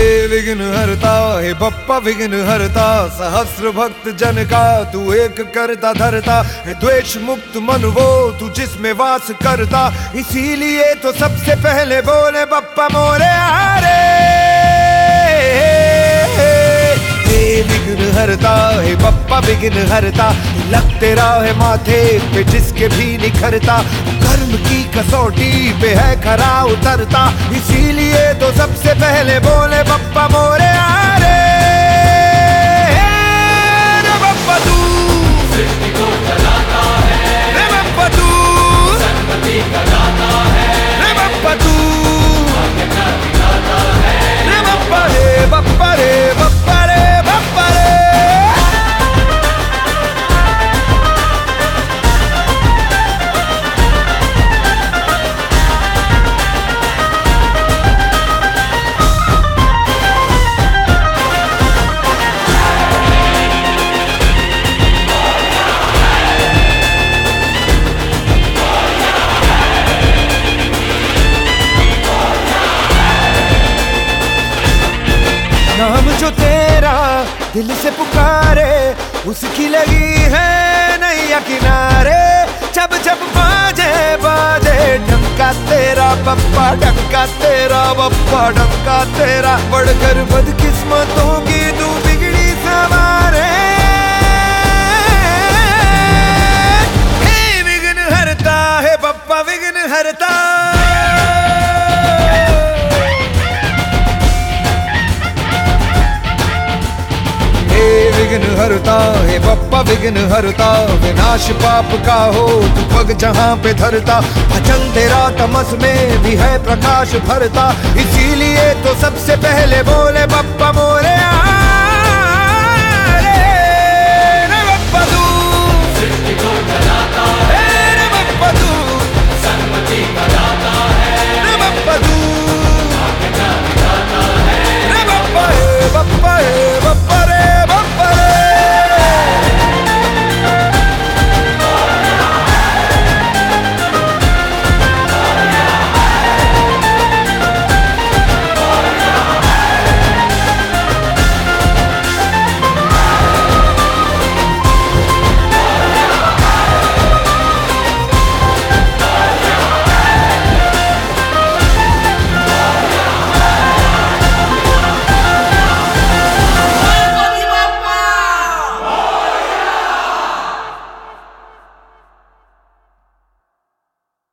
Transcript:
विघ्न हरता हे बप्पा विघ्न हरता, सहस्र भक्त जन का तू एक करता धरता है। द्वेष मुक्त मन वो तू जिसमें वास करता, इसीलिए तो सबसे पहले बोले बप्पा मोरे हारे। विघ्न हरता है बप्पा विघ्न हरता, लग तेरा है माथे पे जिसके भी निखरता, कर्म की कसौटी पे है खरा उतरता, इसीलिए तो सबसे पहले बोले बप्पा मोरे हारे। रे बप्पा तू सृष्टि को चलाता है, रे बप्पा तू सर्वति का दाता है, रे बप्पा तू भाग्य का विधाता है। रे बप्पा रे बप्पा रे बप्पा रे बप्पा रे। नाम जो तेरा दिल से पुकारे, उसकी लगी है नैया किनारे। जब जब बाजे बाजे ढंका तेरा बप्पा, ढंका तेरा बप्पा, ढंका तेरा, बढ़कर बदकिस्मतों की तू बिगड़ी सवारे। हे विघ्न हरता है बप्पा विघ्न हरता, विघ्न हरता है बप्पा विघ्न हरता, विनाश पाप का हो तू पग जहाँ पे धरता, भजन तेरा तमस में भी है प्रकाश भरता, इसीलिए तो सबसे पहले बोले बप्पा।